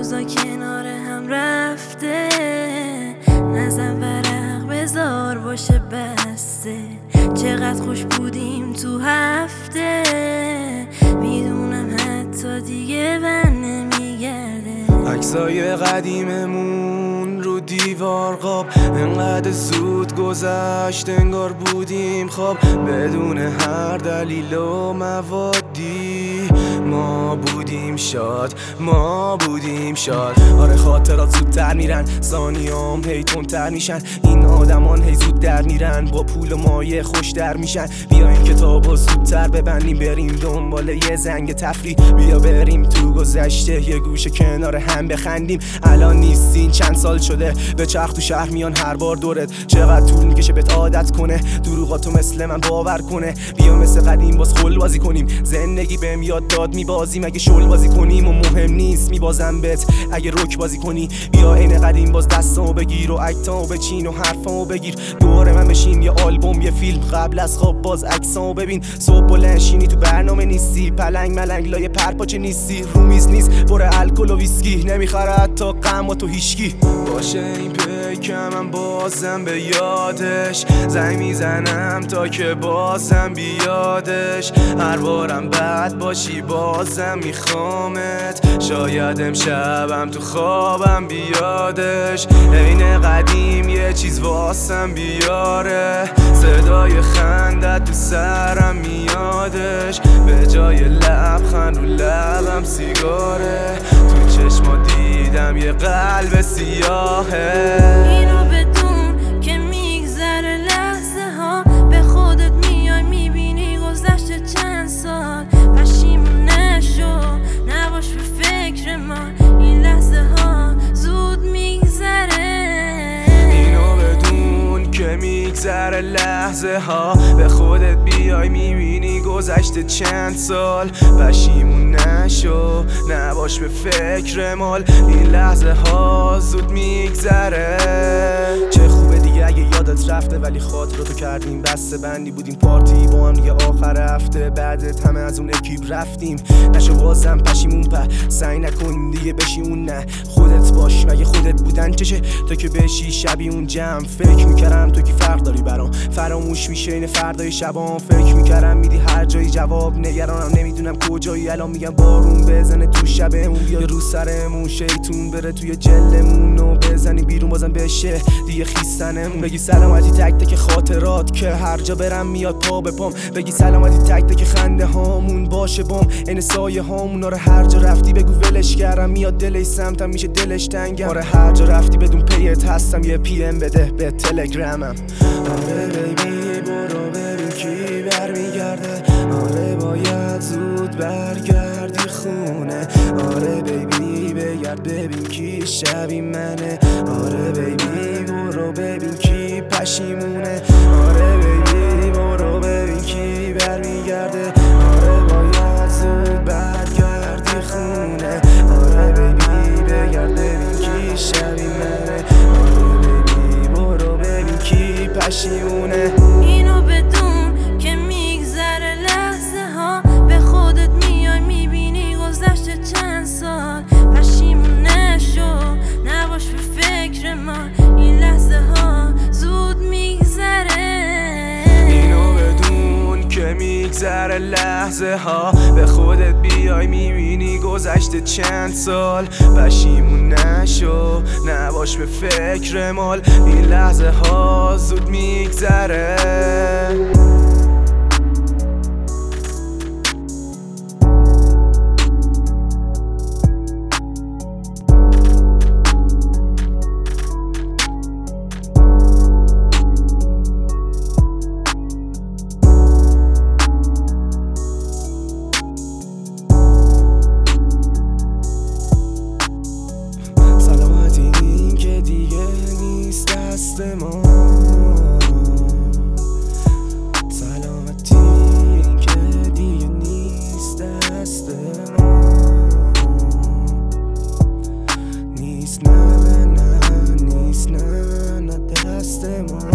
روزا کنار هم رفته، نزن ورق بذار باشه بسته. چقدر خوش بودیم تو هفته، میدونم حتی دیگه بر نمیگرده. عکسای قدیممون رو دیوار قاب، انقدر زود گذشت انگار بودیم خواب، بدون هر دلیل و موادی. ما بودیم شاد، ما بودیم شاد. آره خاطرات زودتر میرن، ثانیام هی تندتر میشن. این آدمان هی زود در میرن، با پول و مایه خوش در میشن. بیا این کتابو زودتر ببندیم، بریم دنبال یه زنگ تفریح. بیا بریم تو گذشته، یه گوشه کنار هم بخندیم. الان نیستین چند سال شده، به چرخ تو شهر میان هر بار دورت. چقدر طول میکشه بهت عادت کنه، دروغاتو مثل من باور کنه. بیا مثل قدیم باز خل بازی کنیم، زندگی بهم یاد داد میبازیم. اگه شل بازی کنیم و مهم نیست میبازم بهت اگه رک بازی کنی. بیا عین قدیم باز دستامو بگیر و اکتامو بچین و حرفامو بگیر. دور من بشین، یه آلبوم یه فیلم، قبل از خواب باز عکسامو ببین. صبح بلند شینی تو برنامه نیستی، پلنگ ملنگ لایه پرپاچه نیستی. رو میز نیست پر الکل و ویسکی، نمیخره حتی غم و تو هیشکی. باشه این پیکم بازم به یادش زنگ میزنم تا که بازم بیادش. هر بارم بد باشی بازم میخوامت، شاید امشبم تو خوابم بیادش. عین قدیم یه چیز واسم بیاره، صدای خندت تو سرم میادش. به جای لبخند رو لبم سیگاره، تو چشما دیدم یه قلب سیاهه. اینو بدون که میگذره لحظه ها، به خودت میای میبینی گذشته چند سال. پشیمون نشو، نباش به فکر ما، این لحظه ها زود میگذره. اینو بدون که میگذره لحظه ها، به خودت بیای میبینی گذشته چند سال. پشیمون نشو، نباش به فکر مال، این لحظه ها زود میگذره. چه خوبه دیگه اگه یادت رفته، ولی خاطراتو کردیم بسته بندی. بودیم پارتی با هم دیگه آخر هفته، بعدت همه از اون اکیپ رفتیم. نشو بازم پشیمون سعی نکن دیگه بشی اون، نه خودت باش. مگه خودت بودن چشه تا که بشی شبیه اون جمع؟ فکر میکردم تو کی فرق داری برام، فراموش میشه این فردای شبام. فکر میکردم میدی هر جایی جواب، نگرانم نمیدونم کجایی الان. میگم بارون بزنه تو شبمون، بیا رو سرمون شیطون بره توی جلمون و بزنی بیرون بازم بشه دیگه خیستنمون. بگی سلامتی تک تک خاطرات که هر جا برم میاد پا به پام. بگی سلامتی تک تک خنده هامون باشه بام، این سایه هامون. آره هر جا رفتی بگو ولش کردم، میاد دلش سمتم میشه دلش تنگم. آره هر جا رفتی بدون پیت هستم، یه پی ام بده به تلگرامم. آره بیبی برو ببین کی برمیگرده، آره باید زود برگردی خونه. آره بیبی بگرد ببین کی شبیه منه، آره بیبی برو ببین کی پشیمونه. آره بیبی برو ببین کی برمیگرده، آره باید زود برگردی خونه. آره بیبی بگرد ببین کی شبیه منه، آره بیبی برو ببین کی پشیمونه. اینو بدون که میگذره لحظه ها، به خودت میای میبینی گذشته چند سال. پشیمون نشو، نباش به فکر ما، این لحظه ها زود میگذره. اینو بدون که میگذره لحظه ها، به خودت بیای میبینی گذشته چند سال. پشیمون نشو، نباش به فکر مال، این لحظه ها زود میگذره. دست ما سلامتی این که دیگه نیست دست ما، نیست نه نه نیست نه نه دست ما.